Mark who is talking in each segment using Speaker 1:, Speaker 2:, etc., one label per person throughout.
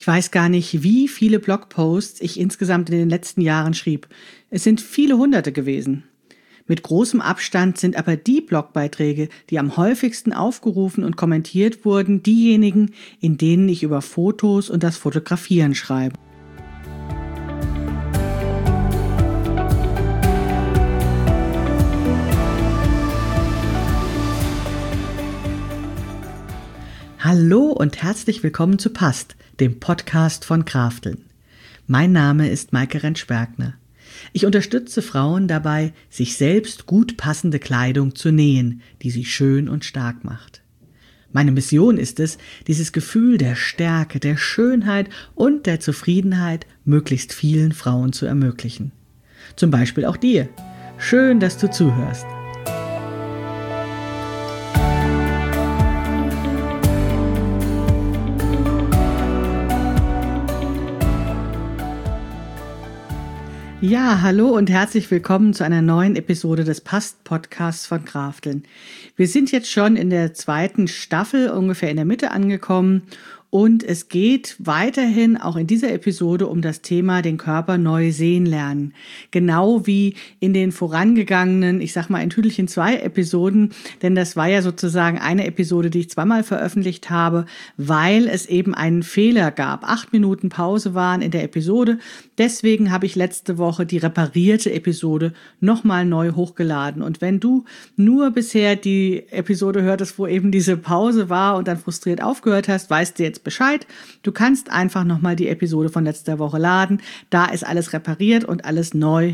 Speaker 1: Ich weiß gar nicht, wie viele Blogposts ich insgesamt in den letzten Jahren schrieb. Es sind viele Hunderte gewesen. Mit großem Abstand sind aber die Blogbeiträge, die am häufigsten aufgerufen und kommentiert wurden, diejenigen, in denen ich über Fotos und das Fotografieren schreibe. Hallo und herzlich willkommen zu Passt, dem Podcast von Krafteln. Mein Name ist Maike Rentsch-Bergner. Ich unterstütze Frauen dabei, sich selbst gut passende Kleidung zu nähen, die sie schön und stark macht. Meine Mission ist es, dieses Gefühl der Stärke, der Schönheit und der Zufriedenheit möglichst vielen Frauen zu ermöglichen. Zum Beispiel auch dir. Schön, dass du zuhörst. Ja, hallo und herzlich willkommen zu einer neuen Episode des Passt-Podcasts von Krafteln. Wir sind jetzt schon in der 2. Staffel, ungefähr in der Mitte angekommen. Und es geht weiterhin auch in dieser Episode um das Thema den Körper neu sehen lernen. Genau wie in den vorangegangenen, ich sag mal in Tüdelchen 2 Episoden, denn das war ja sozusagen eine Episode, die ich zweimal veröffentlicht habe, weil es eben einen Fehler gab. 8 Minuten Pause waren in der Episode. Deswegen habe ich letzte Woche die reparierte Episode nochmal neu hochgeladen. Und wenn du nur bisher die Episode hörtest, wo eben diese Pause war und dann frustriert aufgehört hast, weißt du jetzt Bescheid. Du kannst einfach nochmal die Episode von letzter Woche laden. Da ist alles repariert und alles neu.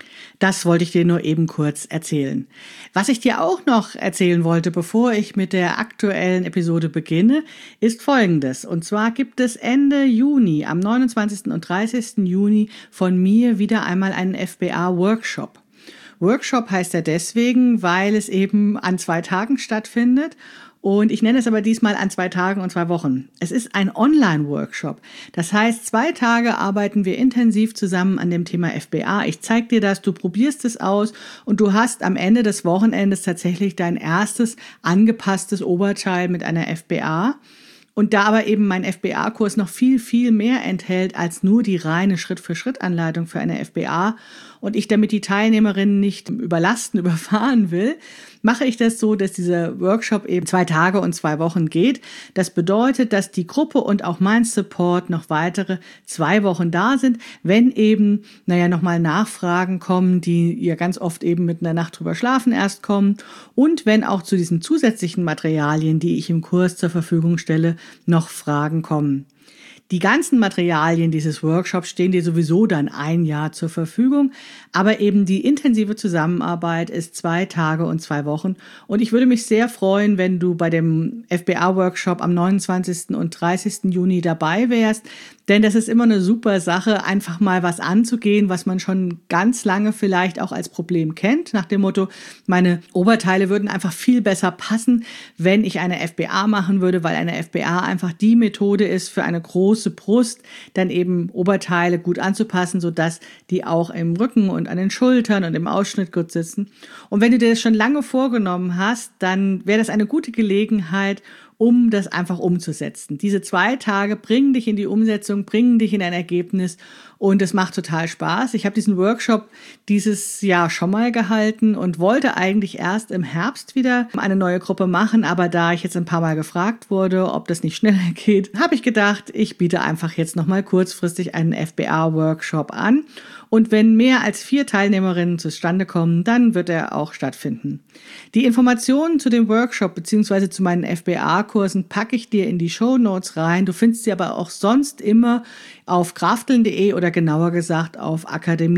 Speaker 1: Das wollte ich dir nur eben kurz erzählen. Was ich dir auch noch erzählen wollte, bevor ich mit der aktuellen Episode beginne, ist Folgendes. Und zwar gibt es Ende Juni, am 29. und 30. Juni von mir wieder einmal einen FBA-Workshop. Workshop heißt er deswegen, weil es eben an 2 Tagen stattfindet. Und ich nenne es aber diesmal an 2 Tagen und 2 Wochen. Es ist ein Online-Workshop. Das heißt, 2 Tage arbeiten wir intensiv zusammen an dem Thema FBA. Ich zeige dir das, du probierst es aus und du hast am Ende des Wochenendes tatsächlich dein erstes angepasstes Oberteil mit einer FBA. Und da aber eben mein FBA-Kurs noch viel, viel mehr enthält als nur die reine Schritt-für-Schritt-Anleitung für eine FBA und ich damit die Teilnehmerinnen nicht überfahren will, mache ich das so, dass dieser Workshop eben 2 Tage und 2 Wochen geht. Das bedeutet, dass die Gruppe und auch mein Support noch weitere 2 Wochen da sind, wenn eben, nochmal Nachfragen kommen, die ja ganz oft eben mit einer Nacht drüber schlafen erst kommen und wenn auch zu diesen zusätzlichen Materialien, die ich im Kurs zur Verfügung stelle, noch Fragen kommen. Die ganzen Materialien dieses Workshops stehen dir sowieso dann 1 Jahr zur Verfügung, aber eben die intensive Zusammenarbeit ist 2 Tage und 2 Wochen und ich würde mich sehr freuen, wenn du bei dem FBA-Workshop am 29. und 30. Juni dabei wärst, denn das ist immer eine super Sache, einfach mal was anzugehen, was man schon ganz lange vielleicht auch als Problem kennt, nach dem Motto, meine Oberteile würden einfach viel besser passen, wenn ich eine FBA machen würde, weil eine FBA einfach die Methode ist für eine große Brust, dann eben Oberteile gut anzupassen, sodass die auch im Rücken und an den Schultern und im Ausschnitt gut sitzen. Und wenn du dir das schon lange vorgenommen hast, dann wäre das eine gute Gelegenheit, um das einfach umzusetzen. Diese 2 Tage bringen dich in die Umsetzung, bringen dich in ein Ergebnis und es macht total Spaß. Ich habe diesen Workshop dieses Jahr schon mal gehalten und wollte eigentlich erst im Herbst wieder eine neue Gruppe machen, aber da ich jetzt ein paar Mal gefragt wurde, ob das nicht schneller geht, habe ich gedacht, ich biete einfach jetzt nochmal kurzfristig einen FBA-Workshop an. Und wenn mehr als 4 Teilnehmerinnen zustande kommen, dann wird er auch stattfinden. Die Informationen zu dem Workshop bzw. zu meinen FBA-Kursen packe ich dir in die Shownotes rein. Du findest sie aber auch sonst immer auf krafteln.de oder genauer gesagt auf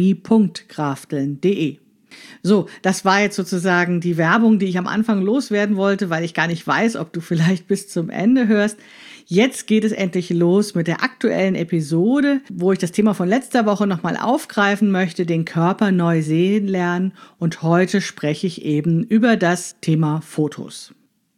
Speaker 1: akademie.krafteln.de. So, das war jetzt sozusagen die Werbung, die ich am Anfang loswerden wollte, weil ich gar nicht weiß, ob du vielleicht bis zum Ende hörst. Jetzt geht es endlich los mit der aktuellen Episode, wo ich das Thema von letzter Woche nochmal aufgreifen möchte, den Körper neu sehen lernen. Und heute spreche ich eben über das Thema Fotos.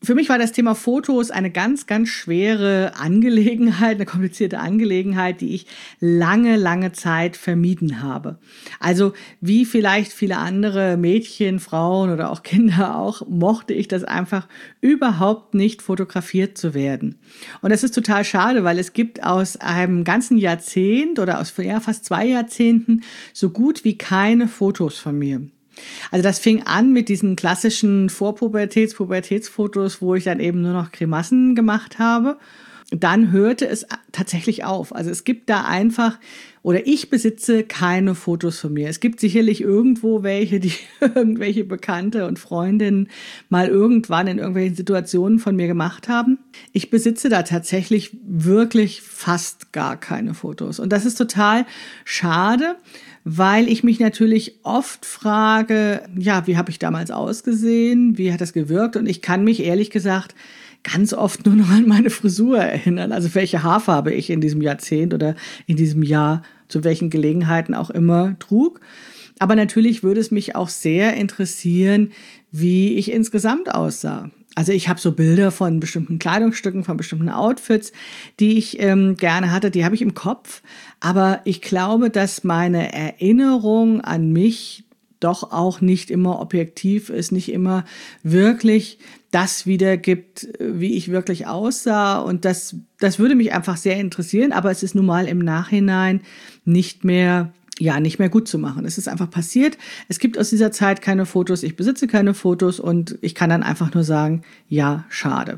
Speaker 1: Für mich war das Thema Fotos eine ganz, ganz schwere Angelegenheit, eine komplizierte Angelegenheit, die ich lange, lange Zeit vermieden habe. Also wie vielleicht viele andere Mädchen, Frauen oder auch Kinder auch, mochte ich das einfach überhaupt nicht, fotografiert zu werden. Und das ist total schade, weil es gibt aus einem ganzen Jahrzehnt oder aus fast 2 Jahrzehnten so gut wie keine Fotos von mir. Also das fing an mit diesen klassischen Pubertätsfotos, wo ich dann eben nur noch Grimassen gemacht habe. Dann hörte es tatsächlich auf. Also es gibt da einfach, oder ich besitze keine Fotos von mir. Es gibt sicherlich irgendwo welche, die irgendwelche Bekannte und Freundinnen mal irgendwann in irgendwelchen Situationen von mir gemacht haben. Ich besitze da tatsächlich wirklich fast gar keine Fotos. Und das ist total schade, weil ich mich natürlich oft frage, ja, wie habe ich damals ausgesehen? Wie hat das gewirkt? Und ich kann mich ehrlich gesagt ganz oft nur noch an meine Frisur erinnern. Also welche Haarfarbe ich in diesem Jahrzehnt oder in diesem Jahr zu welchen Gelegenheiten auch immer trug. Aber natürlich würde es mich auch sehr interessieren, wie ich insgesamt aussah. Also ich habe so Bilder von bestimmten Kleidungsstücken, von bestimmten Outfits, die ich gerne hatte, die habe ich im Kopf. Aber ich glaube, dass meine Erinnerung an mich doch auch nicht immer objektiv ist, nicht immer wirklich das wiedergibt, wie ich wirklich aussah. Und das würde mich einfach sehr interessieren. Aber es ist nun mal im Nachhinein nicht mehr gut zu machen. Es ist einfach passiert. Es gibt aus dieser Zeit keine Fotos. Ich besitze keine Fotos und ich kann dann einfach nur sagen, ja, schade.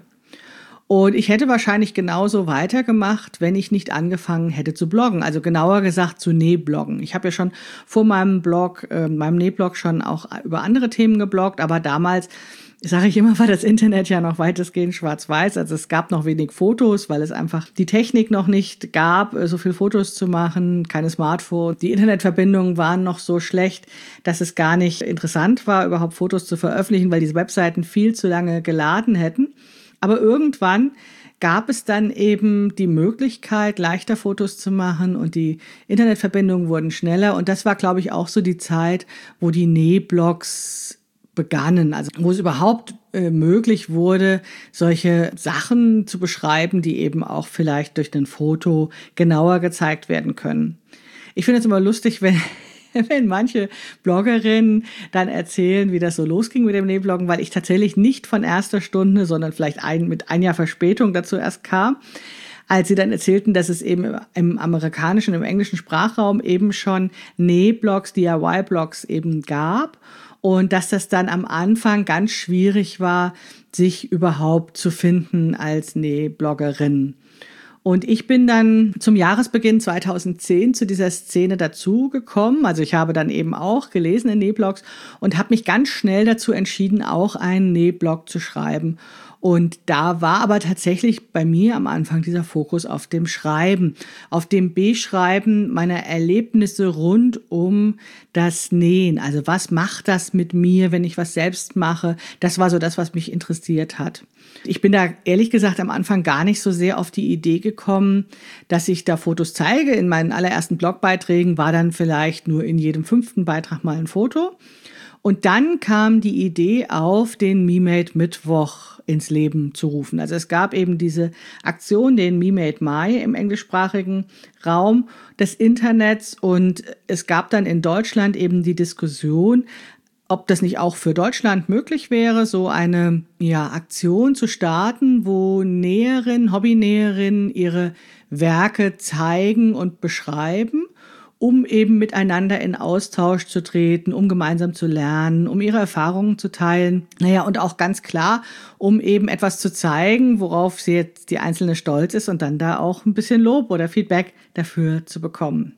Speaker 1: Und ich hätte wahrscheinlich genauso weitergemacht, wenn ich nicht angefangen hätte zu bloggen. Also genauer gesagt zu Nähbloggen. Ich habe ja schon vor meinem Nähblog schon auch über andere Themen gebloggt, aber damals, sage ich immer, war das Internet ja noch weitestgehend schwarz-weiß. Also es gab noch wenig Fotos, weil es einfach die Technik noch nicht gab, so viel Fotos zu machen, keine Smartphones. Die Internetverbindungen waren noch so schlecht, dass es gar nicht interessant war, überhaupt Fotos zu veröffentlichen, weil diese Webseiten viel zu lange geladen hätten. Aber irgendwann gab es dann eben die Möglichkeit, leichter Fotos zu machen und die Internetverbindungen wurden schneller. Und das war, glaube ich, auch so die Zeit, wo die Nähblogs begannen, also wo es überhaupt möglich wurde, solche Sachen zu beschreiben, die eben auch vielleicht durch ein Foto genauer gezeigt werden können. Ich finde es immer lustig, wenn manche Bloggerinnen dann erzählen, wie das so losging mit dem Nähbloggen, weil ich tatsächlich nicht von erster Stunde, sondern vielleicht mit ein Jahr Verspätung dazu erst kam, als sie dann erzählten, dass es eben im amerikanischen, im englischen Sprachraum eben schon Nähblogs, DIY-Blogs eben gab und dass das dann am Anfang ganz schwierig war, sich überhaupt zu finden als Nähbloggerin. Und ich bin dann zum Jahresbeginn 2010 zu dieser Szene dazugekommen. Also ich habe dann eben auch gelesen in Nähblogs und habe mich ganz schnell dazu entschieden, auch einen Nähblog zu schreiben. Und da war aber tatsächlich bei mir am Anfang dieser Fokus auf dem Schreiben, auf dem Beschreiben meiner Erlebnisse rund um das Nähen. Also was macht das mit mir, wenn ich was selbst mache? Das war so das, was mich interessiert hat. Ich bin da ehrlich gesagt am Anfang gar nicht so sehr auf die Idee gekommen, dass ich da Fotos zeige. In meinen allerersten Blogbeiträgen war dann vielleicht nur in jedem 5. Beitrag mal ein Foto. Und dann kam die Idee auf, den Me-Made Mittwoch ins Leben zu rufen. Also es gab eben diese Aktion, den Me-Made Mai im englischsprachigen Raum des Internets. Und es gab dann in Deutschland eben die Diskussion, ob das nicht auch für Deutschland möglich wäre, so eine Aktion zu starten, wo Hobbynäherinnen ihre Werke zeigen und beschreiben, um eben miteinander in Austausch zu treten, um gemeinsam zu lernen, um ihre Erfahrungen zu teilen. Und auch ganz klar, um eben etwas zu zeigen, worauf sie jetzt die Einzelne stolz ist und dann da auch ein bisschen Lob oder Feedback dafür zu bekommen.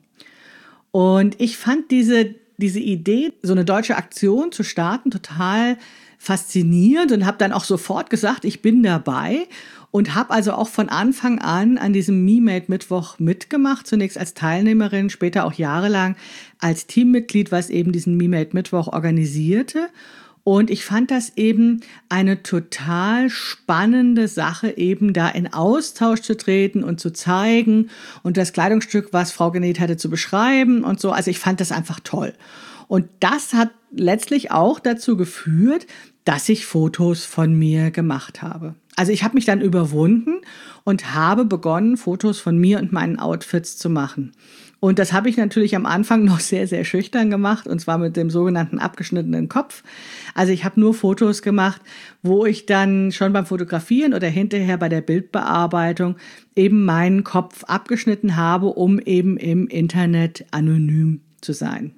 Speaker 1: Und ich fand diese Idee, so eine deutsche Aktion zu starten, total faszinierend und habe dann auch sofort gesagt, ich bin dabei. Und habe also auch von Anfang an diesem Me-Made Mittwoch mitgemacht, zunächst als Teilnehmerin, später auch jahrelang als Teammitglied, was eben diesen Me-Made Mittwoch organisierte. Und ich fand das eben eine total spannende Sache, eben da in Austausch zu treten und zu zeigen und das Kleidungsstück, was Frau genäht hatte, zu beschreiben und so. Also ich fand das einfach toll. Und das hat letztlich auch dazu geführt, dass ich Fotos von mir gemacht habe. Also ich habe mich dann überwunden und habe begonnen, Fotos von mir und meinen Outfits zu machen. Und das habe ich natürlich am Anfang noch sehr, sehr schüchtern gemacht, und zwar mit dem sogenannten abgeschnittenen Kopf. Also ich habe nur Fotos gemacht, wo ich dann schon beim Fotografieren oder hinterher bei der Bildbearbeitung eben meinen Kopf abgeschnitten habe, um eben im Internet anonym zu sein.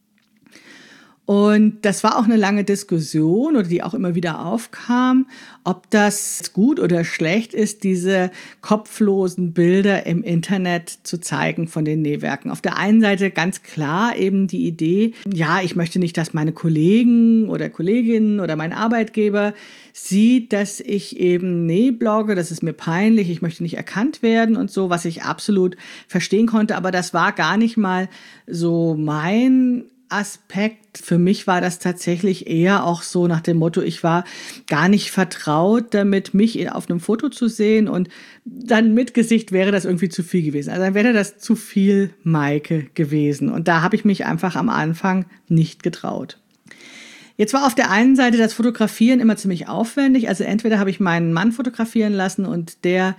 Speaker 1: Und das war auch eine lange Diskussion, oder die auch immer wieder aufkam, ob das gut oder schlecht ist, diese kopflosen Bilder im Internet zu zeigen von den Nähwerken. Auf der einen Seite ganz klar eben die Idee, ja, ich möchte nicht, dass meine Kollegen oder Kolleginnen oder mein Arbeitgeber sieht, dass ich eben nähblogge, das ist mir peinlich, ich möchte nicht erkannt werden und so, was ich absolut verstehen konnte, aber das war gar nicht mal so mein Aspekt. Für mich war das tatsächlich eher auch so nach dem Motto, ich war gar nicht vertraut damit, mich auf einem Foto zu sehen, und dann mit Gesicht wäre das irgendwie zu viel gewesen. Also dann wäre das zu viel Maike gewesen, und da habe ich mich einfach am Anfang nicht getraut. Jetzt war auf der einen Seite das Fotografieren immer ziemlich aufwendig. Also entweder habe ich meinen Mann fotografieren lassen, und der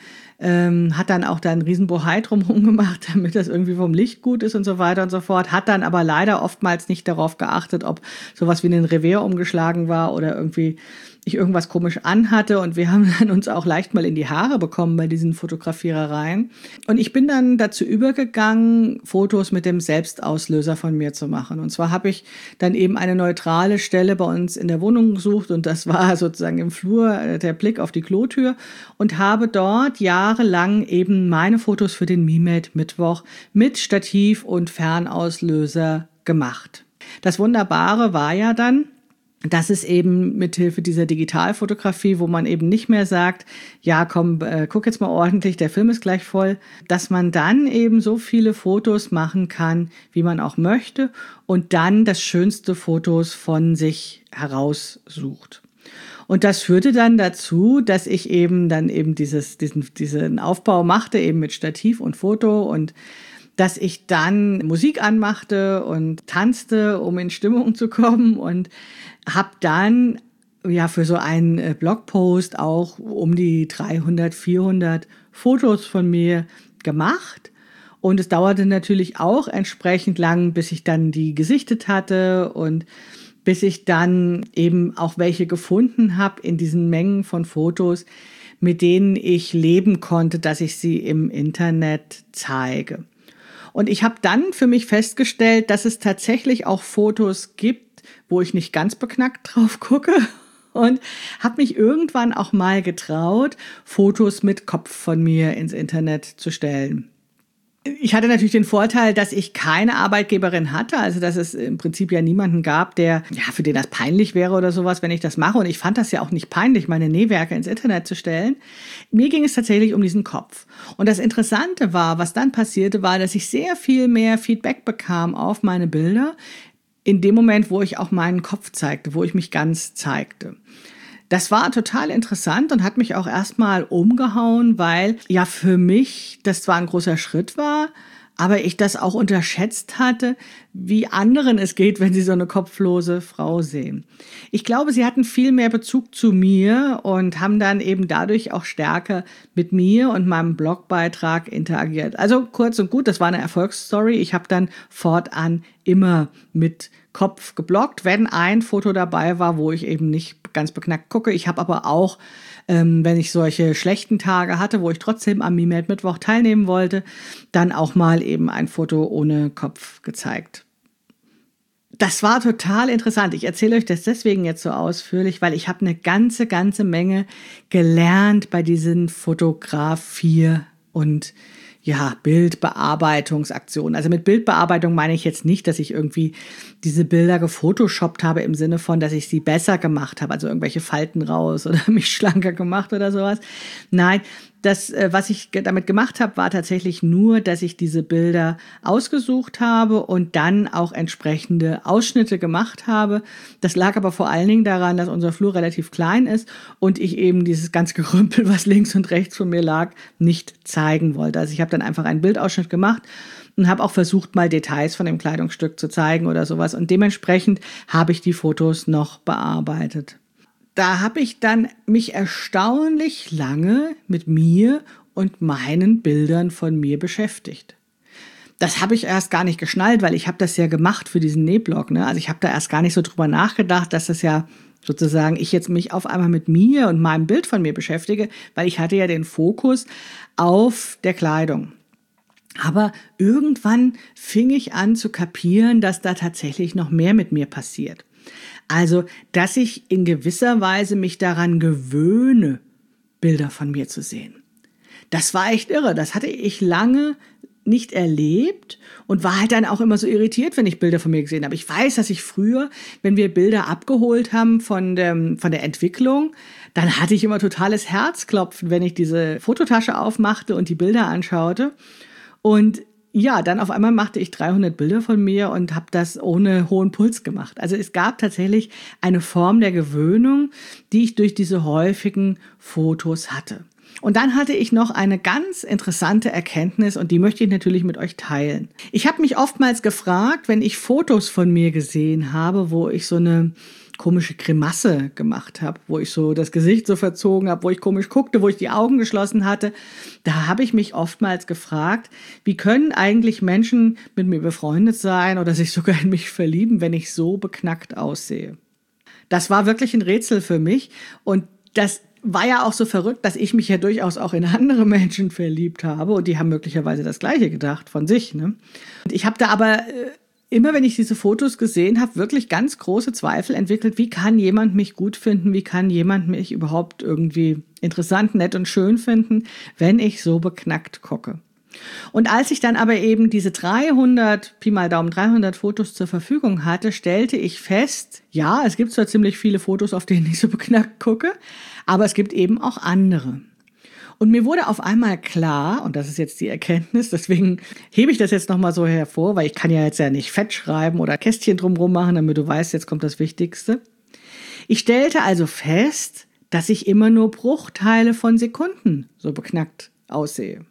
Speaker 1: hat dann auch da einen riesen Bohai drumherum gemacht, damit das irgendwie vom Licht gut ist und so weiter und so fort. Hat dann aber leider oftmals nicht darauf geachtet, ob sowas wie ein Revers umgeschlagen war oder irgendwie ich irgendwas komisch anhatte, und wir haben dann uns auch leicht mal in die Haare bekommen bei diesen Fotografierereien. Und ich bin dann dazu übergegangen, Fotos mit dem Selbstauslöser von mir zu machen. Und zwar habe ich dann eben eine neutrale Stelle bei uns in der Wohnung gesucht, und das war sozusagen im Flur der Blick auf die Klotür, und habe dort jahrelang eben meine Fotos für den MeMade Mittwoch mit Stativ und Fernauslöser gemacht. Das Wunderbare war ja dann, dass es eben mithilfe dieser Digitalfotografie, wo man eben nicht mehr sagt, ja komm, guck jetzt mal ordentlich, der Film ist gleich voll, dass man dann eben so viele Fotos machen kann, wie man auch möchte, und dann das schönste Fotos von sich heraussucht. Und das führte dann dazu, dass ich eben dann eben diesen Aufbau machte, eben mit Stativ und Foto, und dass ich dann Musik anmachte und tanzte, um in Stimmung zu kommen, und habe dann ja für so einen Blogpost auch um die 300, 400 Fotos von mir gemacht. Und es dauerte natürlich auch entsprechend lang, bis ich dann die gesichtet hatte und bis ich dann eben auch welche gefunden habe in diesen Mengen von Fotos, mit denen ich leben konnte, dass ich sie im Internet zeige. Und ich habe dann für mich festgestellt, dass es tatsächlich auch Fotos gibt, wo ich nicht ganz beknackt drauf gucke, und habe mich irgendwann auch mal getraut, Fotos mit Kopf von mir ins Internet zu stellen. Ich hatte natürlich den Vorteil, dass ich keine Arbeitgeberin hatte, also dass es im Prinzip ja niemanden gab, für den das peinlich wäre oder sowas, wenn ich das mache. Und ich fand das ja auch nicht peinlich, meine Nähwerke ins Internet zu stellen. Mir ging es tatsächlich um diesen Kopf. Und das Interessante war, was dann passierte, war, dass ich sehr viel mehr Feedback bekam auf meine Bilder in dem Moment, wo ich auch meinen Kopf zeigte, wo ich mich ganz zeigte. Das war total interessant und hat mich auch erstmal umgehauen, weil ja für mich das zwar ein großer Schritt war, aber ich das auch unterschätzt hatte, wie anderen es geht, wenn sie so eine kopflose Frau sehen. Ich glaube, sie hatten viel mehr Bezug zu mir und haben dann eben dadurch auch stärker mit mir und meinem Blogbeitrag interagiert. Also kurz und gut, das war eine Erfolgsstory. Ich habe dann fortan immer mit Kopf gebloggt, wenn ein Foto dabei war, wo ich eben nicht ganz beknackt gucke. Ich habe aber auch, wenn ich solche schlechten Tage hatte, wo ich trotzdem am MeMade Mittwoch teilnehmen wollte, dann auch mal eben ein Foto ohne Kopf gezeigt. Das war total interessant. Ich erzähle euch das deswegen jetzt so ausführlich, weil ich habe eine ganze Menge gelernt bei diesen Fotografier- und Bildbearbeitungsaktionen. Also mit Bildbearbeitung meine ich jetzt nicht, dass ich irgendwie diese Bilder gefotoshoppt habe im Sinne von, dass ich sie besser gemacht habe, also irgendwelche Falten raus oder mich schlanker gemacht oder sowas. Nein, Was ich damit gemacht habe, war tatsächlich nur, dass ich diese Bilder ausgesucht habe und dann auch entsprechende Ausschnitte gemacht habe. Das lag aber vor allen Dingen daran, dass unser Flur relativ klein ist und ich eben dieses ganze Gerümpel, was links und rechts von mir lag, nicht zeigen wollte. Also ich habe dann einfach einen Bildausschnitt gemacht und habe auch versucht, mal Details von dem Kleidungsstück zu zeigen oder sowas. Und dementsprechend habe ich die Fotos noch bearbeitet. Da habe ich dann mich erstaunlich lange mit mir und meinen Bildern von mir beschäftigt. Das habe ich erst gar nicht geschnallt, weil ich habe das ja gemacht für diesen Nähblog, ne? Also ich habe da erst gar nicht so drüber nachgedacht, dass das ja sozusagen ich jetzt mich auf einmal mit mir und meinem Bild von mir beschäftige, weil ich hatte ja den Fokus auf der Kleidung. Aber irgendwann fing ich an zu kapieren, dass da tatsächlich noch mehr mit mir passiert. Also, dass ich in gewisser Weise mich daran gewöhne, Bilder von mir zu sehen. Das war echt irre. Das hatte ich lange nicht erlebt und war halt dann auch immer so irritiert, wenn ich Bilder von mir gesehen habe. Ich weiß, dass ich früher, wenn wir Bilder abgeholt haben von der Entwicklung, dann hatte ich immer totales Herzklopfen, wenn ich diese Fototasche aufmachte und die Bilder anschaute. Und ja, dann auf einmal machte ich 300 Bilder von mir und habe das ohne hohen Puls gemacht. Also es gab tatsächlich eine Form der Gewöhnung, die ich durch diese häufigen Fotos hatte. Und dann hatte ich noch eine ganz interessante Erkenntnis und die möchte ich natürlich mit euch teilen. Ich habe mich oftmals gefragt, wenn ich Fotos von mir gesehen habe, wo ich so eine komische Grimasse gemacht habe, wo ich so das Gesicht so verzogen habe, wo ich komisch guckte, wo ich die Augen geschlossen hatte. Da habe ich mich oftmals gefragt, wie können eigentlich Menschen mit mir befreundet sein oder sich sogar in mich verlieben, wenn ich so beknackt aussehe? Das war wirklich ein Rätsel für mich und das war ja auch so verrückt, dass ich mich ja durchaus auch in andere Menschen verliebt habe und die haben möglicherweise das Gleiche gedacht von sich, ne? Und ich habe da aber immer, wenn ich diese Fotos gesehen habe, wirklich ganz große Zweifel entwickelt, wie kann jemand mich gut finden, wie kann jemand mich überhaupt irgendwie interessant, nett und schön finden, wenn ich so beknackt gucke. Und als ich dann aber eben diese 300, Pi mal Daumen 300 Fotos zur Verfügung hatte, stellte ich fest, ja, es gibt zwar ziemlich viele Fotos, auf denen ich so beknackt gucke, aber es gibt eben auch andere. Und mir wurde auf einmal klar, und das ist jetzt die Erkenntnis, deswegen hebe ich das jetzt nochmal so hervor, weil ich kann ja jetzt ja nicht fett schreiben oder Kästchen drumherum machen, damit du weißt, jetzt kommt das Wichtigste. Ich stellte also fest, dass ich immer nur Bruchteile von Sekunden so beknackt aussehe.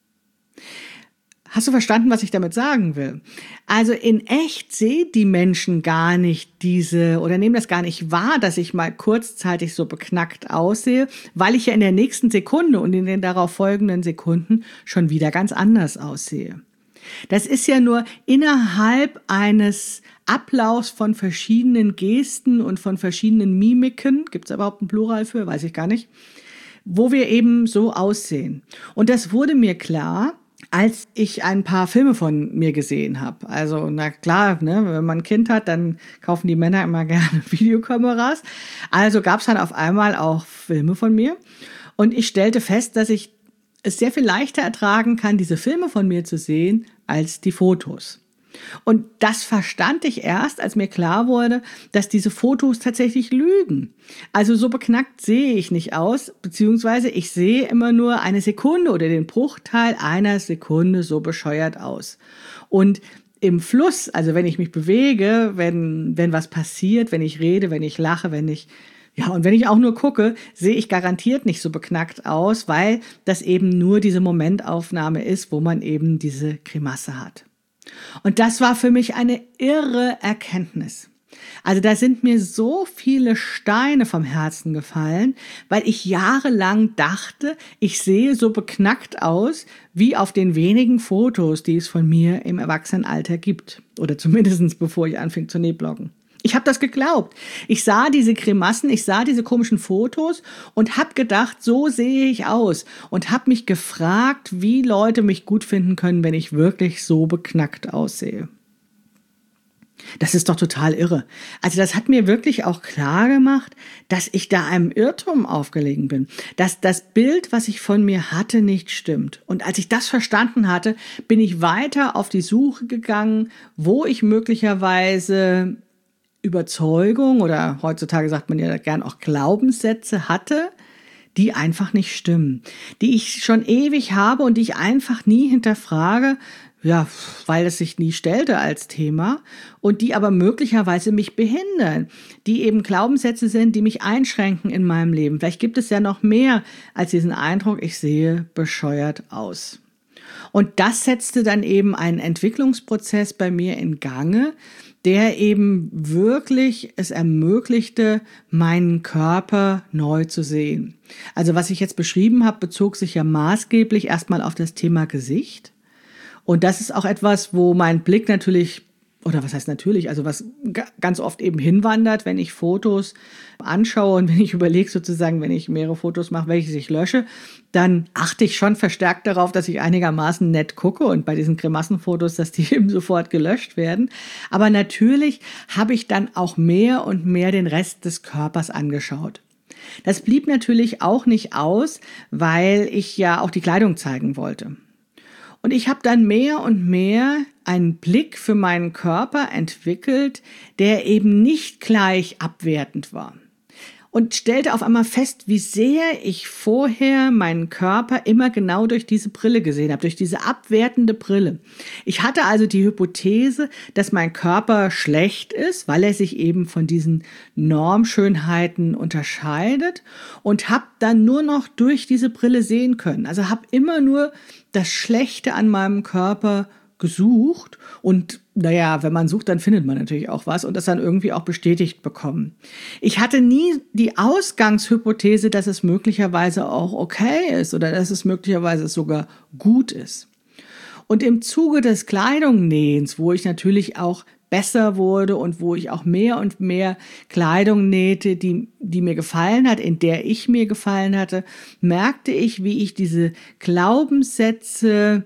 Speaker 1: Hast du verstanden, was ich damit sagen will? Also in echt sehen die Menschen gar nicht oder nehmen das gar nicht wahr, dass ich mal kurzzeitig so beknackt aussehe, weil ich ja in der nächsten Sekunde und in den darauf folgenden Sekunden schon wieder ganz anders aussehe. Das ist ja nur innerhalb eines Ablaufs von verschiedenen Gesten und von verschiedenen Mimiken, gibt es überhaupt ein Plural für, weiß ich gar nicht, wo wir eben so aussehen. Und das wurde mir klar, als ich ein paar Filme von mir gesehen habe. Also na klar, ne, wenn man ein Kind hat, dann kaufen die Männer immer gerne Videokameras. Also gab es dann auf einmal auch Filme von mir. Und ich stellte fest, dass ich es sehr viel leichter ertragen kann, diese Filme von mir zu sehen, als die Fotos. Und das verstand ich erst, als mir klar wurde, dass diese Fotos tatsächlich lügen. Also so beknackt sehe ich nicht aus, beziehungsweise ich sehe immer nur eine Sekunde oder den Bruchteil einer Sekunde so bescheuert aus. Und im Fluss, also wenn ich mich bewege, wenn was passiert, wenn ich rede, wenn ich lache, und wenn ich auch nur gucke, sehe ich garantiert nicht so beknackt aus, weil das eben nur diese Momentaufnahme ist, wo man eben diese Grimasse hat. Und das war für mich eine irre Erkenntnis. Also da sind mir so viele Steine vom Herzen gefallen, weil ich jahrelang dachte, ich sehe so beknackt aus, wie auf den wenigen Fotos, die es von mir im Erwachsenenalter gibt. Oder zumindest bevor ich anfing zu nähbloggen. Ich habe das geglaubt. Ich sah diese Grimassen, ich sah diese komischen Fotos und habe gedacht, so sehe ich aus. Und habe mich gefragt, wie Leute mich gut finden können, wenn ich wirklich so beknackt aussehe. Das ist doch total irre. Also das hat mir wirklich auch klar gemacht, dass ich da einem Irrtum aufgelegen bin. Dass das Bild, was ich von mir hatte, nicht stimmt. Und als ich das verstanden hatte, bin ich weiter auf die Suche gegangen, wo ich möglicherweise Überzeugung oder heutzutage sagt man ja gern auch Glaubenssätze hatte, die einfach nicht stimmen, die ich schon ewig habe und die ich einfach nie hinterfrage, ja, weil es sich nie stellte als Thema und die aber möglicherweise mich behindern, die eben Glaubenssätze sind, die mich einschränken in meinem Leben. Vielleicht gibt es ja noch mehr als diesen Eindruck, ich sehe bescheuert aus. Und das setzte dann eben einen Entwicklungsprozess bei mir in Gange, der eben wirklich es ermöglichte, meinen Körper neu zu sehen. Also was ich jetzt beschrieben habe, bezog sich ja maßgeblich erstmal auf das Thema Gesicht. Und das ist auch etwas, wo mein Blick natürlich, oder was heißt natürlich, also was ganz oft eben hinwandert, wenn ich Fotos anschaue und wenn ich überlege sozusagen, wenn ich mehrere Fotos mache, welche ich lösche, dann achte ich schon verstärkt darauf, dass ich einigermaßen nett gucke und bei diesen Grimassenfotos, dass die eben sofort gelöscht werden. Aber natürlich habe ich dann auch mehr und mehr den Rest des Körpers angeschaut. Das blieb natürlich auch nicht aus, weil ich ja auch die Kleidung zeigen wollte. Und ich habe dann mehr und mehr einen Blick für meinen Körper entwickelt, der eben nicht gleich abwertend war. Und stellte auf einmal fest, wie sehr ich vorher meinen Körper immer genau durch diese Brille gesehen habe, durch diese abwertende Brille. Ich hatte also die Hypothese, dass mein Körper schlecht ist, weil er sich eben von diesen Normschönheiten unterscheidet und habe dann nur noch durch diese Brille sehen können. Also habe immer nur das Schlechte an meinem Körper gesucht und naja, wenn man sucht, dann findet man natürlich auch was und das dann irgendwie auch bestätigt bekommen. Ich hatte nie die Ausgangshypothese, dass es möglicherweise auch okay ist oder dass es möglicherweise sogar gut ist. Und im Zuge des Kleidungnähens, wo ich natürlich auch besser wurde und wo ich auch mehr und mehr Kleidung nähte, die mir gefallen hat, in der ich mir gefallen hatte, merkte ich, wie ich diese Glaubenssätze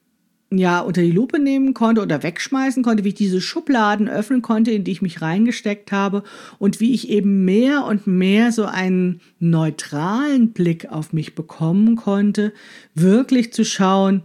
Speaker 1: unter die Lupe nehmen konnte oder wegschmeißen konnte, wie ich diese Schubladen öffnen konnte, in die ich mich reingesteckt habe und wie ich eben mehr und mehr so einen neutralen Blick auf mich bekommen konnte, wirklich zu schauen,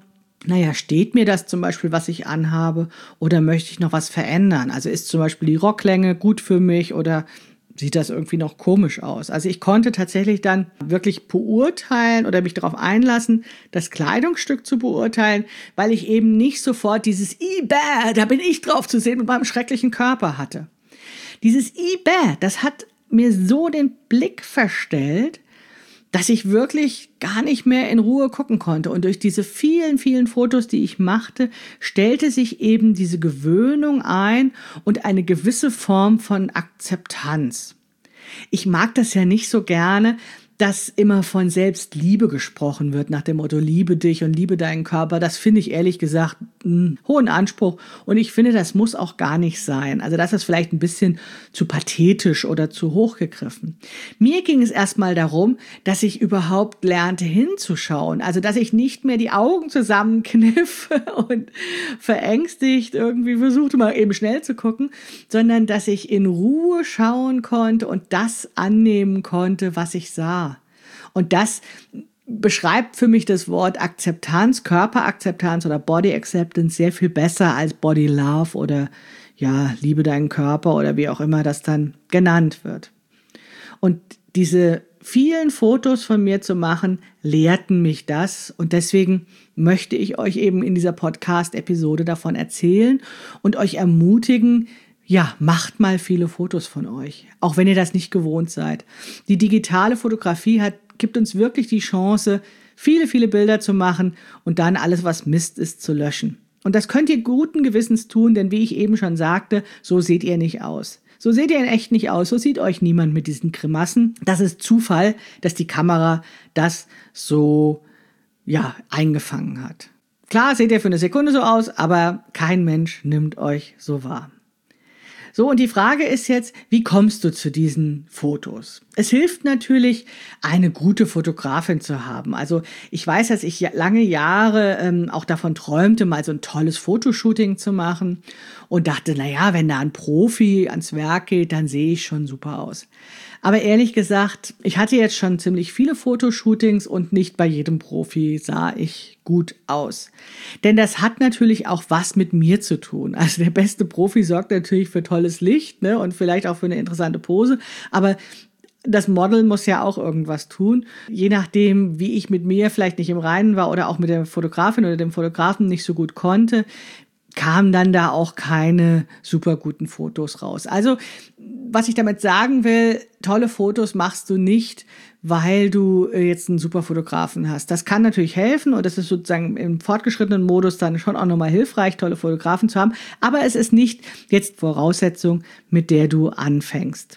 Speaker 1: steht mir das zum Beispiel, was ich anhabe, oder möchte ich noch was verändern? Also ist zum Beispiel die Rocklänge gut für mich oder sieht das irgendwie noch komisch aus? Also ich konnte tatsächlich dann wirklich beurteilen oder mich darauf einlassen, das Kleidungsstück zu beurteilen, weil ich eben nicht sofort dieses bäh, da bin ich drauf zu sehen mit meinem schrecklichen Körper hatte. Dieses bäh, das hat mir so den Blick verstellt, dass ich wirklich gar nicht mehr in Ruhe gucken konnte. Und durch diese vielen, vielen Fotos, die ich machte, stellte sich eben diese Gewöhnung ein und eine gewisse Form von Akzeptanz. Ich mag das ja nicht so gerne, dass immer von Selbstliebe gesprochen wird, nach dem Motto, liebe dich und liebe deinen Körper. Das finde ich ehrlich gesagt einen hohen Anspruch und ich finde, das muss auch gar nicht sein. Also das ist vielleicht ein bisschen zu pathetisch oder zu hochgegriffen. Mir ging es erstmal darum, dass ich überhaupt lernte hinzuschauen, also dass ich nicht mehr die Augen zusammenkniff und verängstigt irgendwie versuchte mal eben schnell zu gucken, sondern dass ich in Ruhe schauen konnte und das annehmen konnte, was ich sah. Und das beschreibt für mich das Wort Akzeptanz, Körperakzeptanz oder Body Acceptance sehr viel besser als Body Love oder liebe deinen Körper oder wie auch immer das dann genannt wird. Und diese vielen Fotos von mir zu machen, lehrten mich das und deswegen möchte ich euch eben in dieser Podcast-Episode davon erzählen und euch ermutigen, macht mal viele Fotos von euch, auch wenn ihr das nicht gewohnt seid. Die digitale Fotografie gibt uns wirklich die Chance, viele, viele Bilder zu machen und dann alles, was Mist ist, zu löschen. Und das könnt ihr guten Gewissens tun, denn wie ich eben schon sagte, so seht ihr nicht aus. So seht ihr in echt nicht aus, so sieht euch niemand mit diesen Grimassen. Das ist Zufall, dass die Kamera das so, eingefangen hat. Klar seht ihr für eine Sekunde so aus, aber kein Mensch nimmt euch so wahr. So, und die Frage ist jetzt, wie kommst du zu diesen Fotos? Es hilft natürlich, eine gute Fotografin zu haben. Also ich weiß, dass ich lange Jahre auch davon träumte, mal so ein tolles Fotoshooting zu machen und dachte, wenn da ein Profi ans Werk geht, dann sehe ich schon super aus. Aber ehrlich gesagt, ich hatte jetzt schon ziemlich viele Fotoshootings und nicht bei jedem Profi sah ich gut aus. Denn das hat natürlich auch was mit mir zu tun. Also der beste Profi sorgt natürlich für tolles Licht, und vielleicht auch für eine interessante Pose. Aber das Model muss ja auch irgendwas tun. Je nachdem, wie ich mit mir vielleicht nicht im Reinen war oder auch mit der Fotografin oder dem Fotografen nicht so gut konnte, kamen dann da auch keine super guten Fotos raus. Also, was ich damit sagen will, tolle Fotos machst du nicht, weil du jetzt einen super Fotografen hast. Das kann natürlich helfen und das ist sozusagen im fortgeschrittenen Modus dann schon auch nochmal hilfreich, tolle Fotografen zu haben. Aber es ist nicht jetzt Voraussetzung, mit der du anfängst.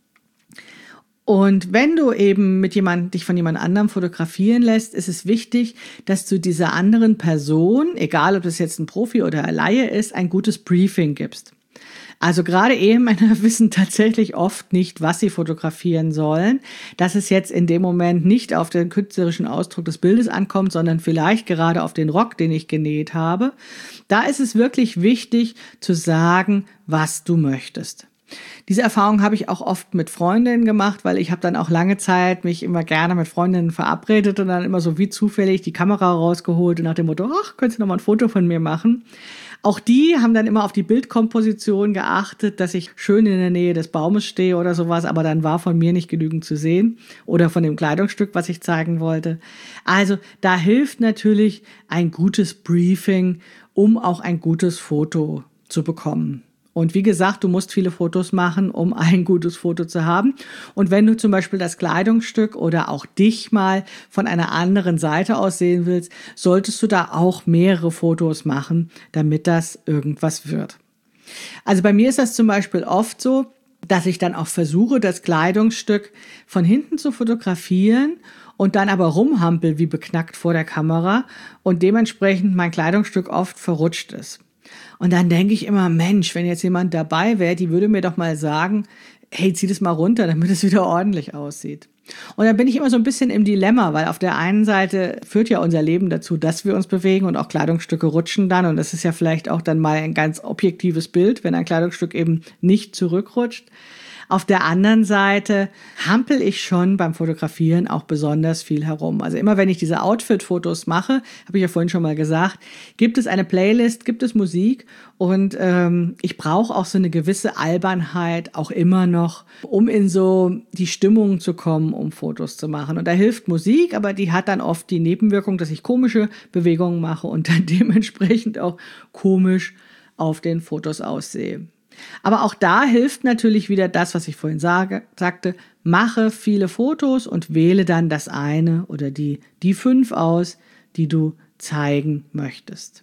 Speaker 1: Und wenn du eben dich von jemand anderem fotografieren lässt, ist es wichtig, dass du dieser anderen Person, egal ob das jetzt ein Profi oder ein Laie ist, ein gutes Briefing gibst. Also gerade Ehemänner wissen tatsächlich oft nicht, was sie fotografieren sollen, dass es jetzt in dem Moment nicht auf den künstlerischen Ausdruck des Bildes ankommt, sondern vielleicht gerade auf den Rock, den ich genäht habe. Da ist es wirklich wichtig zu sagen, was du möchtest. Diese Erfahrung habe ich auch oft mit Freundinnen gemacht, weil ich habe dann auch lange Zeit mich immer gerne mit Freundinnen verabredet und dann immer so wie zufällig die Kamera rausgeholt und nach dem Motto, ach, könntest du noch mal ein Foto von mir machen? Auch die haben dann immer auf die Bildkomposition geachtet, dass ich schön in der Nähe des Baumes stehe oder sowas, aber dann war von mir nicht genügend zu sehen oder von dem Kleidungsstück, was ich zeigen wollte. Also da hilft natürlich ein gutes Briefing, um auch ein gutes Foto zu bekommen. Und wie gesagt, du musst viele Fotos machen, um ein gutes Foto zu haben. Und wenn du zum Beispiel das Kleidungsstück oder auch dich mal von einer anderen Seite aus sehen willst, solltest du da auch mehrere Fotos machen, damit das irgendwas wird. Also bei mir ist das zum Beispiel oft so, dass ich dann auch versuche, das Kleidungsstück von hinten zu fotografieren und dann aber rumhampel wie beknackt vor der Kamera und dementsprechend mein Kleidungsstück oft verrutscht ist. Und dann denke ich immer, Mensch, wenn jetzt jemand dabei wäre, die würde mir doch mal sagen, hey, zieh das mal runter, damit es wieder ordentlich aussieht. Und dann bin ich immer so ein bisschen im Dilemma, weil auf der einen Seite führt ja unser Leben dazu, dass wir uns bewegen und auch Kleidungsstücke rutschen dann. Und das ist ja vielleicht auch dann mal ein ganz objektives Bild, wenn ein Kleidungsstück eben nicht zurückrutscht. Auf der anderen Seite hampel ich schon beim Fotografieren auch besonders viel herum. Also immer wenn ich diese Outfit-Fotos mache, habe ich ja vorhin schon mal gesagt, gibt es eine Playlist, gibt es Musik und ich brauche auch so eine gewisse Albernheit auch immer noch, um in so die Stimmung zu kommen, um Fotos zu machen. Und da hilft Musik, aber die hat dann oft die Nebenwirkung, dass ich komische Bewegungen mache und dann dementsprechend auch komisch auf den Fotos aussehe. Aber auch da hilft natürlich wieder das, was ich vorhin sagte, mache viele Fotos und wähle dann das eine oder die 5 aus, die du zeigen möchtest.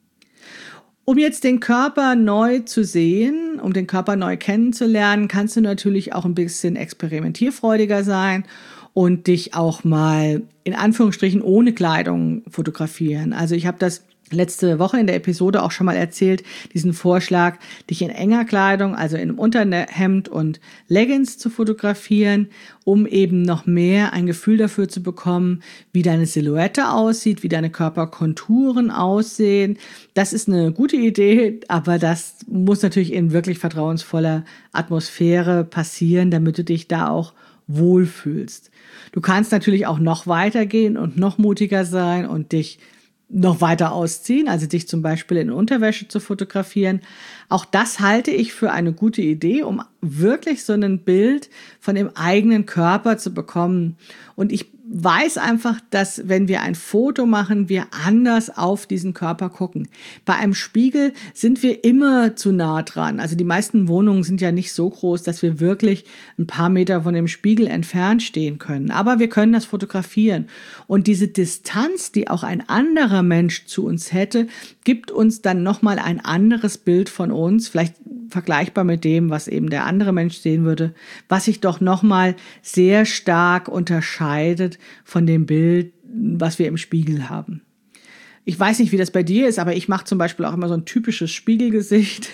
Speaker 1: Um jetzt den Körper neu zu sehen, um den Körper neu kennenzulernen, kannst du natürlich auch ein bisschen experimentierfreudiger sein und dich auch mal in Anführungsstrichen ohne Kleidung fotografieren. Also ich habe das letzte Woche in der Episode auch schon mal erzählt, diesen Vorschlag, dich in enger Kleidung, also in einem Unterhemd und Leggings zu fotografieren, um eben noch mehr ein Gefühl dafür zu bekommen, wie deine Silhouette aussieht, wie deine Körperkonturen aussehen. Das ist eine gute Idee, aber das muss natürlich in wirklich vertrauensvoller Atmosphäre passieren, damit du dich da auch wohlfühlst. Du kannst natürlich auch noch weitergehen und noch mutiger sein und dich noch weiter ausziehen, also dich zum Beispiel in Unterwäsche zu fotografieren. Auch das halte ich für eine gute Idee, um wirklich so ein Bild von dem eigenen Körper zu bekommen. Und ich weiß einfach, dass wenn wir ein Foto machen, wir anders auf diesen Körper gucken. Bei einem Spiegel sind wir immer zu nah dran. Also die meisten Wohnungen sind ja nicht so groß, dass wir wirklich ein paar Meter von dem Spiegel entfernt stehen können. Aber wir können das fotografieren. Und diese Distanz, die auch ein anderer Mensch zu uns hätte, gibt uns dann nochmal ein anderes Bild von uns, vielleicht vergleichbar mit dem, was eben der andere Mensch sehen würde, was sich doch nochmal sehr stark unterscheidet von dem Bild, was wir im Spiegel haben. Ich weiß nicht, wie das bei dir ist, aber ich mache zum Beispiel auch immer so ein typisches Spiegelgesicht.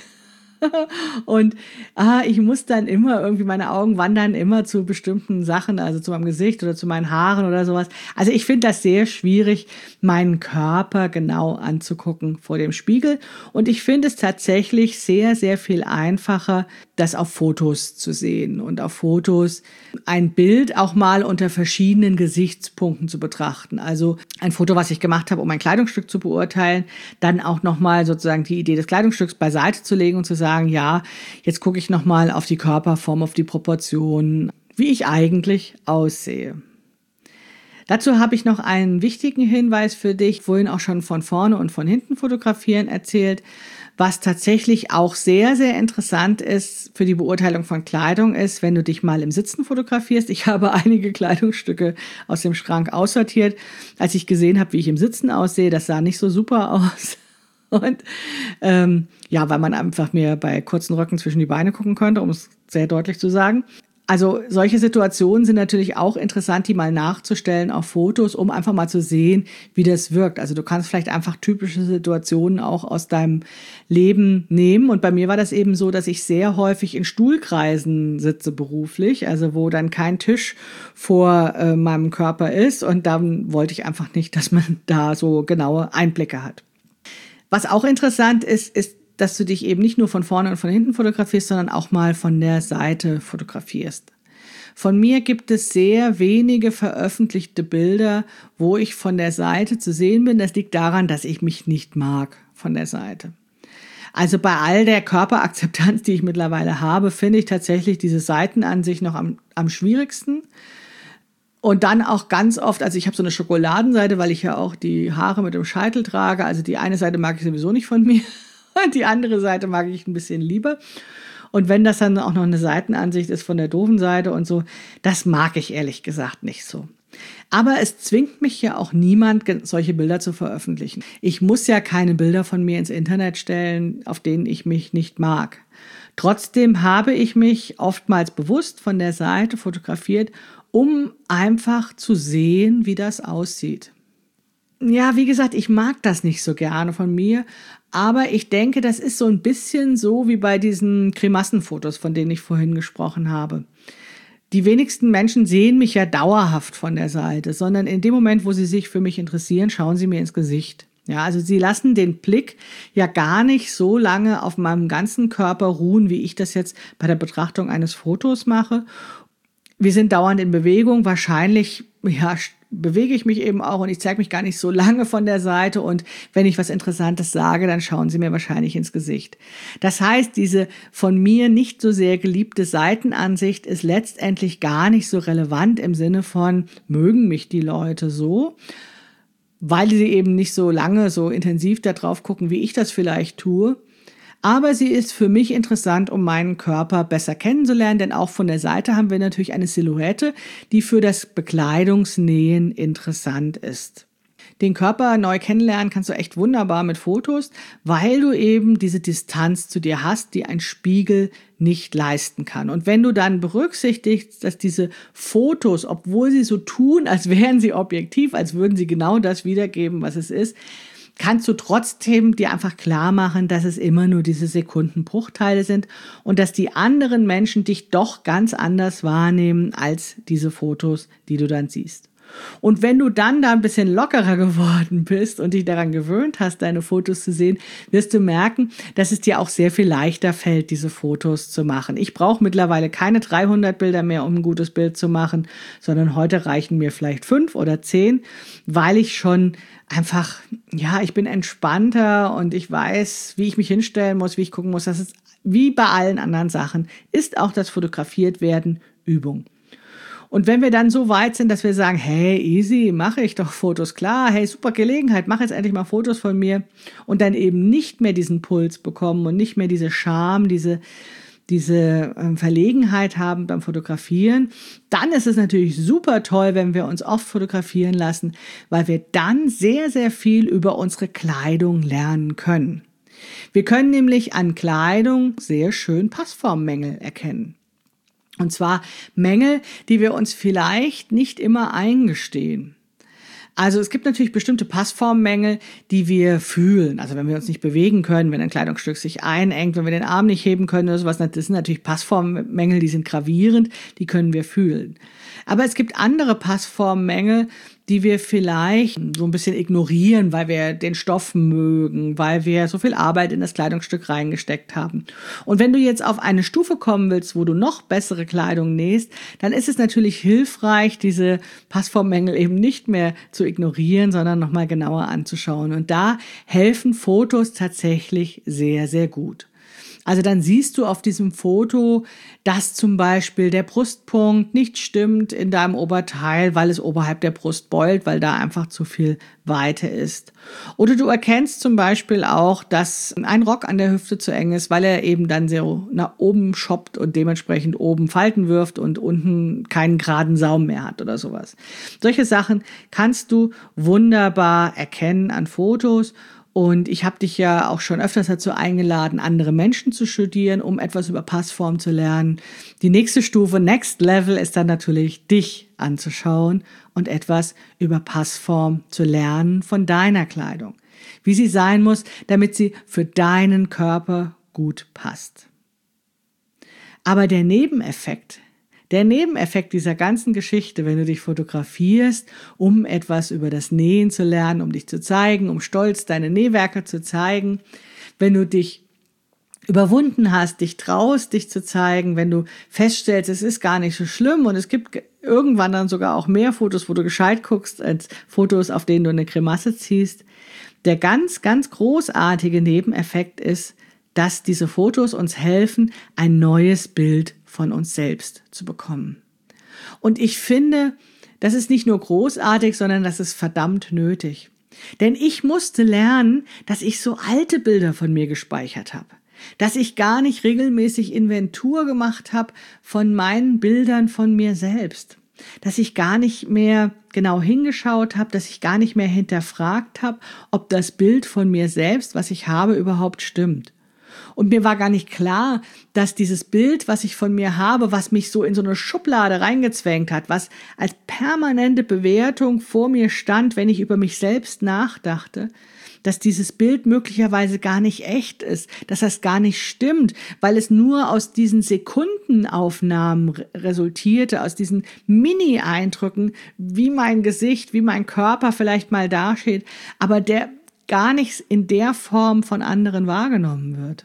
Speaker 1: Und ich muss dann immer irgendwie, meine Augen wandern immer zu bestimmten Sachen, also zu meinem Gesicht oder zu meinen Haaren oder sowas. Also ich finde das sehr schwierig, meinen Körper genau anzugucken vor dem Spiegel. Und ich finde es tatsächlich sehr, sehr viel einfacher, das auf Fotos zu sehen und auf Fotos ein Bild auch mal unter verschiedenen Gesichtspunkten zu betrachten. Also ein Foto, was ich gemacht habe, um ein Kleidungsstück zu beurteilen, dann auch nochmal sozusagen die Idee des Kleidungsstücks beiseite zu legen und zu sagen, ja, jetzt gucke ich nochmal auf die Körperform, auf die Proportionen, wie ich eigentlich aussehe. Dazu habe ich noch einen wichtigen Hinweis für dich, vorhin auch schon von vorne und von hinten fotografieren erzählt, was tatsächlich auch sehr, sehr interessant ist für die Beurteilung von Kleidung ist, wenn du dich mal im Sitzen fotografierst. Ich habe einige Kleidungsstücke aus dem Schrank aussortiert, als ich gesehen habe, wie ich im Sitzen aussehe. Das sah nicht so super aus. Und weil man einfach mir bei kurzen Röcken zwischen die Beine gucken könnte, um es sehr deutlich zu sagen. Also solche Situationen sind natürlich auch interessant, die mal nachzustellen auf Fotos, um einfach mal zu sehen, wie das wirkt. Also du kannst vielleicht einfach typische Situationen auch aus deinem Leben nehmen. Und bei mir war das eben so, dass ich sehr häufig in Stuhlkreisen sitze beruflich, also wo dann kein Tisch vor meinem Körper ist. Und dann wollte ich einfach nicht, dass man da so genaue Einblicke hat. Was auch interessant ist, dass du dich eben nicht nur von vorne und von hinten fotografierst, sondern auch mal von der Seite fotografierst. Von mir gibt es sehr wenige veröffentlichte Bilder, wo ich von der Seite zu sehen bin. Das liegt daran, dass ich mich nicht mag von der Seite. Also bei all der Körperakzeptanz, die ich mittlerweile habe, finde ich tatsächlich diese Seitenansicht noch am schwierigsten. Und dann auch ganz oft, also ich habe so eine Schokoladenseite, weil ich ja auch die Haare mit dem Scheitel trage. Also die eine Seite mag ich sowieso nicht von mir. Und die andere Seite mag ich ein bisschen lieber. Und wenn das dann auch noch eine Seitenansicht ist von der doofen Seite und so, das mag ich ehrlich gesagt nicht so. Aber es zwingt mich ja auch niemand, solche Bilder zu veröffentlichen. Ich muss ja keine Bilder von mir ins Internet stellen, auf denen ich mich nicht mag. Trotzdem habe ich mich oftmals bewusst von der Seite fotografiert, um einfach zu sehen, wie das aussieht. Ja, wie gesagt, ich mag das nicht so gerne von mir, aber ich denke, das ist so ein bisschen so wie bei diesen Grimassenfotos, von denen ich vorhin gesprochen habe. Die wenigsten Menschen sehen mich ja dauerhaft von der Seite, sondern in dem Moment, wo sie sich für mich interessieren, schauen sie mir ins Gesicht. Ja, also sie lassen den Blick ja gar nicht so lange auf meinem ganzen Körper ruhen, wie ich das jetzt bei der Betrachtung eines Fotos mache. Wir sind dauernd in Bewegung, wahrscheinlich bewege ich mich eben auch und ich zeige mich gar nicht so lange von der Seite und wenn ich was Interessantes sage, dann schauen sie mir wahrscheinlich ins Gesicht. Das heißt, diese von mir nicht so sehr geliebte Seitenansicht ist letztendlich gar nicht so relevant im Sinne von, mögen mich die Leute so, weil sie eben nicht so lange, so intensiv da drauf gucken, wie ich das vielleicht tue. Aber sie ist für mich interessant, um meinen Körper besser kennenzulernen, denn auch von der Seite haben wir natürlich eine Silhouette, die für das Bekleidungsnähen interessant ist. Den Körper neu kennenlernen kannst du echt wunderbar mit Fotos, weil du eben diese Distanz zu dir hast, die ein Spiegel nicht leisten kann. Und wenn du dann berücksichtigst, dass diese Fotos, obwohl sie so tun, als wären sie objektiv, als würden sie genau das wiedergeben, was es ist, kannst du trotzdem dir einfach klar machen, dass es immer nur diese Sekundenbruchteile sind und dass die anderen Menschen dich doch ganz anders wahrnehmen als diese Fotos, die du dann siehst. Und wenn du dann da ein bisschen lockerer geworden bist und dich daran gewöhnt hast, deine Fotos zu sehen, wirst du merken, dass es dir auch sehr viel leichter fällt, diese Fotos zu machen. Ich brauche mittlerweile keine 300 Bilder mehr, um ein gutes Bild zu machen, sondern heute reichen mir vielleicht 5 oder 10, weil ich schon einfach, ich bin entspannter und ich weiß, wie ich mich hinstellen muss, wie ich gucken muss. Das ist wie bei allen anderen Sachen, ist auch das Fotografiert-Werden Übung. Und wenn wir dann so weit sind, dass wir sagen, hey, easy, mache ich doch Fotos, klar, hey, super Gelegenheit, mach jetzt endlich mal Fotos von mir und dann eben nicht mehr diesen Puls bekommen und nicht mehr diese Scham, diese Verlegenheit haben beim Fotografieren, dann ist es natürlich super toll, wenn wir uns oft fotografieren lassen, weil wir dann sehr, sehr viel über unsere Kleidung lernen können. Wir können nämlich an Kleidung sehr schön Passformmängel erkennen. Und zwar Mängel, die wir uns vielleicht nicht immer eingestehen. Also es gibt natürlich bestimmte Passformmängel, die wir fühlen. Also wenn wir uns nicht bewegen können, wenn ein Kleidungsstück sich einengt, wenn wir den Arm nicht heben können oder sowas, das sind natürlich Passformmängel, die sind gravierend, die können wir fühlen. Aber es gibt andere Passformmängel, die wir vielleicht so ein bisschen ignorieren, weil wir den Stoff mögen, weil wir so viel Arbeit in das Kleidungsstück reingesteckt haben. Und wenn du jetzt auf eine Stufe kommen willst, wo du noch bessere Kleidung nähst, dann ist es natürlich hilfreich, diese Passformmängel eben nicht mehr zu ignorieren, sondern nochmal genauer anzuschauen. Und da helfen Fotos tatsächlich sehr, sehr gut. Also dann siehst du auf diesem Foto, dass zum Beispiel der Brustpunkt nicht stimmt in deinem Oberteil, weil es oberhalb der Brust beult, weil da einfach zu viel Weite ist. Oder du erkennst zum Beispiel auch, dass ein Rock an der Hüfte zu eng ist, weil er eben dann so nach oben schoppt und dementsprechend oben Falten wirft und unten keinen geraden Saum mehr hat oder sowas. Solche Sachen kannst du wunderbar erkennen an Fotos. Und ich habe dich ja auch schon öfters dazu eingeladen, andere Menschen zu studieren, um etwas über Passform zu lernen. Die nächste Stufe, Next Level, ist dann natürlich, dich anzuschauen und etwas über Passform zu lernen von deiner Kleidung. Wie sie sein muss, damit sie für deinen Körper gut passt. Aber der Nebeneffekt dieser ganzen Geschichte, wenn du dich fotografierst, um etwas über das Nähen zu lernen, um dich zu zeigen, um stolz deine Nähwerke zu zeigen, wenn du dich überwunden hast, dich traust, dich zu zeigen, wenn du feststellst, es ist gar nicht so schlimm und es gibt irgendwann dann sogar auch mehr Fotos, wo du gescheit guckst, als Fotos, auf denen du eine Grimasse ziehst. Der ganz, ganz großartige Nebeneffekt ist, dass diese Fotos uns helfen, ein neues Bild von uns selbst zu bekommen. Und ich finde, das ist nicht nur großartig, sondern das ist verdammt nötig. Denn ich musste lernen, dass ich so alte Bilder von mir gespeichert habe. Dass ich gar nicht regelmäßig Inventur gemacht habe von meinen Bildern von mir selbst. Dass ich gar nicht mehr genau hingeschaut habe, dass ich gar nicht mehr hinterfragt habe, ob das Bild von mir selbst, was ich habe, überhaupt stimmt. Und mir war gar nicht klar, dass dieses Bild, was ich von mir habe, was mich so in so eine Schublade reingezwängt hat, was als permanente Bewertung vor mir stand, wenn ich über mich selbst nachdachte, dass dieses Bild möglicherweise gar nicht echt ist, dass das gar nicht stimmt, weil es nur aus diesen Sekundenaufnahmen resultierte, aus diesen Mini-Eindrücken, wie mein Gesicht, wie mein Körper vielleicht mal dasteht, aber der gar nicht in der Form von anderen wahrgenommen wird.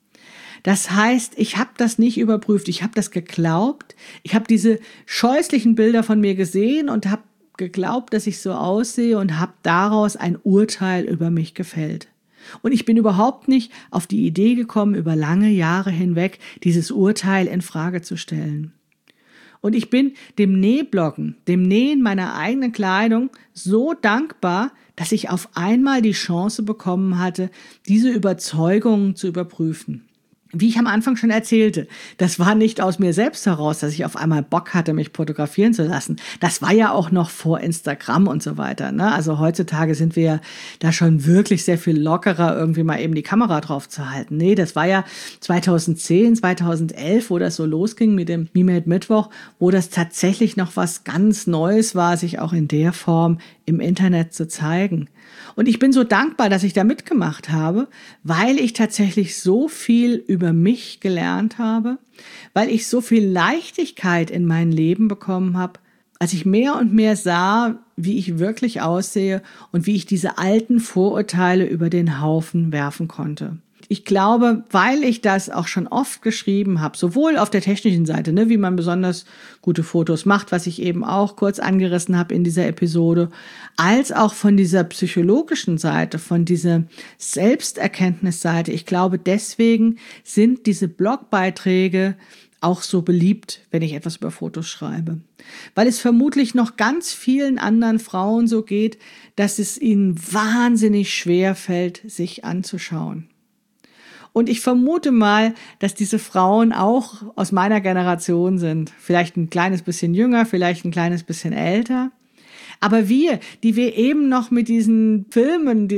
Speaker 1: Das heißt, ich habe das nicht überprüft, ich habe das geglaubt, ich habe diese scheußlichen Bilder von mir gesehen und habe geglaubt, dass ich so aussehe und habe daraus ein Urteil über mich gefällt. Und ich bin überhaupt nicht auf die Idee gekommen, über lange Jahre hinweg dieses Urteil in Frage zu stellen. Und ich bin dem Nähbloggen, dem Nähen meiner eigenen Kleidung so dankbar, dass ich auf einmal die Chance bekommen hatte, diese Überzeugungen zu überprüfen. Wie ich am Anfang schon erzählte, das war nicht aus mir selbst heraus, dass ich auf einmal Bock hatte, mich fotografieren zu lassen. Das war ja auch noch vor Instagram und so weiter, ne? Also heutzutage sind wir ja da schon wirklich sehr viel lockerer, irgendwie mal eben die Kamera drauf zu halten. Nee, das war ja 2010, 2011, wo das so losging mit dem Me-Made Mittwoch, wo das tatsächlich noch was ganz Neues war, sich auch in der Form im Internet zu zeigen. Und ich bin so dankbar, dass ich da mitgemacht habe, weil ich tatsächlich so viel über mich gelernt habe, weil ich so viel Leichtigkeit in mein Leben bekommen habe, als ich mehr und mehr sah, wie ich wirklich aussehe und wie ich diese alten Vorurteile über den Haufen werfen konnte. Ich glaube, weil ich das auch schon oft geschrieben habe, sowohl auf der technischen Seite, ne, wie man besonders gute Fotos macht, was ich eben auch kurz angerissen habe in dieser Episode, als auch von dieser psychologischen Seite, von dieser Selbsterkenntnisseite. Ich glaube, deswegen sind diese Blogbeiträge auch so beliebt, wenn ich etwas über Fotos schreibe. Weil es vermutlich noch ganz vielen anderen Frauen so geht, dass es ihnen wahnsinnig schwer fällt, sich anzuschauen. Und ich vermute mal, dass diese Frauen auch aus meiner Generation sind. Vielleicht ein kleines bisschen jünger, vielleicht ein kleines bisschen älter. Aber wir, die wir eben noch mit diesen Filmen,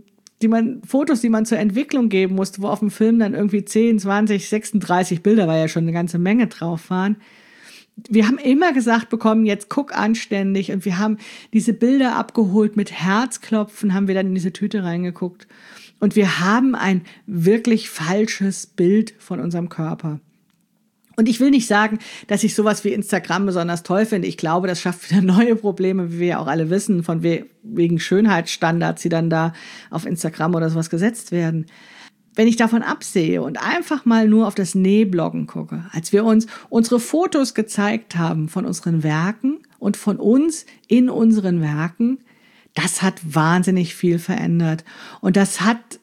Speaker 1: Fotos, die man zur Entwicklung geben musste, wo auf dem Film dann irgendwie 10, 20, 36 Bilder, weil ja schon eine ganze Menge drauf waren. Wir haben immer gesagt bekommen, jetzt guck anständig. Und wir haben diese Bilder abgeholt mit Herzklopfen, haben wir dann in diese Tüte reingeguckt. Und wir haben ein wirklich falsches Bild von unserem Körper. Und ich will nicht sagen, dass ich sowas wie Instagram besonders toll finde. Ich glaube, das schafft wieder neue Probleme, wie wir ja auch alle wissen, von wegen Schönheitsstandards, die dann da auf Instagram oder sowas gesetzt werden. Wenn ich davon absehe und einfach mal nur auf das Nähbloggen gucke, als wir uns unsere Fotos gezeigt haben von unseren Werken und von uns in unseren Werken, das hat wahnsinnig viel verändert. Und das hat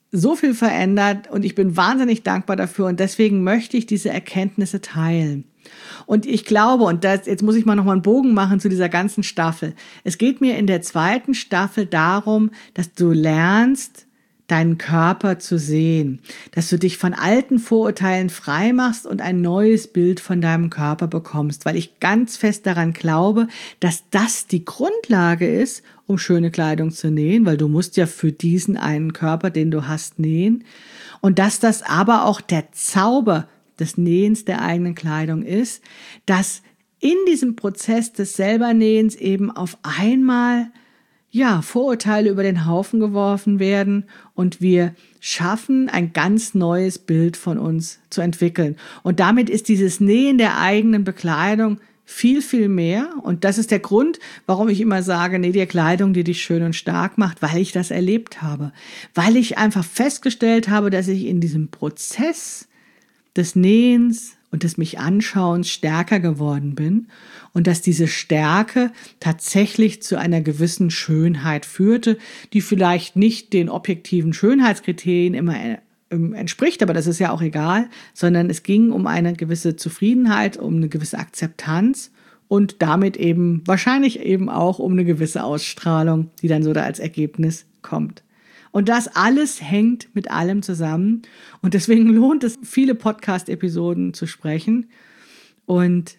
Speaker 1: so viel verändert und ich bin wahnsinnig dankbar dafür und deswegen möchte ich diese Erkenntnisse teilen. Und ich glaube, und jetzt muss ich mal nochmal einen Bogen machen zu dieser ganzen Staffel. Es geht mir in der 2. Staffel darum, dass du lernst, deinen Körper zu sehen, dass du dich von alten Vorurteilen frei machst und ein neues Bild von deinem Körper bekommst, weil ich ganz fest daran glaube, dass das die Grundlage ist, um schöne Kleidung zu nähen, weil du musst ja für diesen einen Körper, den du hast, nähen und dass das aber auch der Zauber des Nähens der eigenen Kleidung ist, dass in diesem Prozess des Selbernähens eben auf einmal Vorurteile über den Haufen geworfen werden und wir schaffen, ein ganz neues Bild von uns zu entwickeln. Und damit ist dieses Nähen der eigenen Bekleidung viel, viel mehr. Und das ist der Grund, warum ich immer sage, näh dir Kleidung, die dich schön und stark macht, weil ich das erlebt habe. Weil ich einfach festgestellt habe, dass ich in diesem Prozess des Nähens und des mich Anschauens stärker geworden bin und dass diese Stärke tatsächlich zu einer gewissen Schönheit führte, die vielleicht nicht den objektiven Schönheitskriterien immer entspricht, aber das ist ja auch egal, sondern es ging um eine gewisse Zufriedenheit, um eine gewisse Akzeptanz und damit eben wahrscheinlich eben auch um eine gewisse Ausstrahlung, die dann so da als Ergebnis kommt. Und das alles hängt mit allem zusammen. Und deswegen lohnt es, viele Podcast-Episoden zu sprechen. Und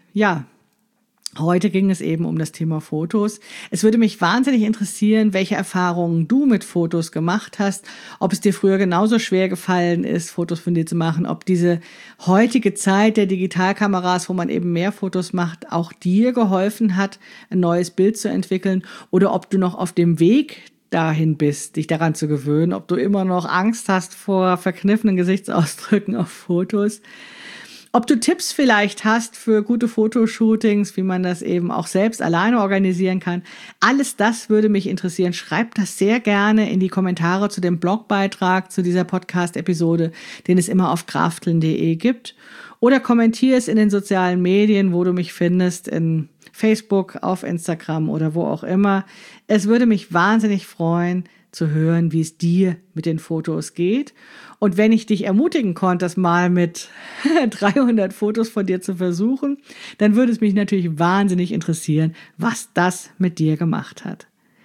Speaker 1: heute ging es eben um das Thema Fotos. Es würde mich wahnsinnig interessieren, welche Erfahrungen du mit Fotos gemacht hast, ob es dir früher genauso schwer gefallen ist, Fotos von dir zu machen, ob diese heutige Zeit der Digitalkameras, wo man eben mehr Fotos macht, auch dir geholfen hat, ein neues Bild zu entwickeln oder ob du noch auf dem Weg dahin bist, dich daran zu gewöhnen, ob du immer noch Angst hast vor verkniffenen Gesichtsausdrücken auf Fotos, ob du Tipps vielleicht hast für gute Fotoshootings, wie man das eben auch selbst alleine organisieren kann. Alles das würde mich interessieren. Schreib das sehr gerne in die Kommentare zu dem Blogbeitrag zu dieser Podcast-Episode, den es immer auf krafteln.de gibt. Oder kommentier es in den sozialen Medien, wo du mich findest, in Facebook, auf Instagram oder wo auch immer. Es würde mich wahnsinnig freuen, zu hören, wie es dir mit den Fotos geht. Und wenn ich dich ermutigen konnte, das mal mit 300 Fotos von dir zu versuchen, dann würde es mich natürlich wahnsinnig interessieren, was das mit dir gemacht hat.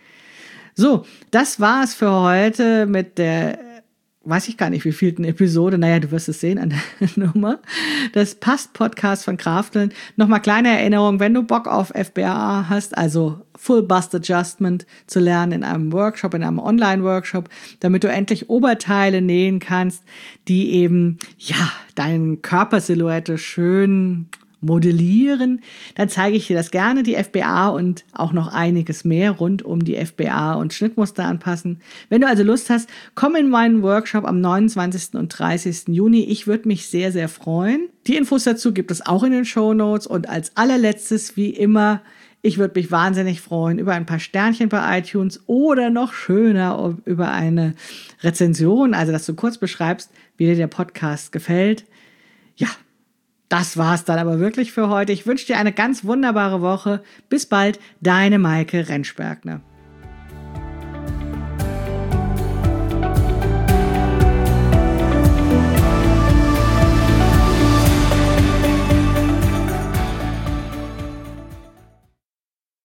Speaker 1: So, das war es für heute mit der, weiß ich gar nicht, wievielten Episode, naja, du wirst es sehen an der Nummer, das Passt-Podcast von Krafteln. Nochmal kleine Erinnerung, wenn du Bock auf FBA hast, also Full Bust Adjustment zu lernen in einem Workshop, in einem Online-Workshop, damit du endlich Oberteile nähen kannst, die eben, deine Körpersilhouette schön modellieren, dann zeige ich dir das gerne, die FBA und auch noch einiges mehr rund um die FBA und Schnittmuster anpassen. Wenn du also Lust hast, komm in meinen Workshop am 29. und 30. Juni. Ich würde mich sehr, sehr freuen. Die Infos dazu gibt es auch in den Shownotes und als allerletztes, wie immer, ich würde mich wahnsinnig freuen über ein paar Sternchen bei iTunes oder noch schöner über eine Rezension, also dass du kurz beschreibst, wie dir der Podcast gefällt. Ja, das war's dann aber wirklich für heute. Ich wünsche dir eine ganz wunderbare Woche. Bis bald, deine Maike Rentschbergner.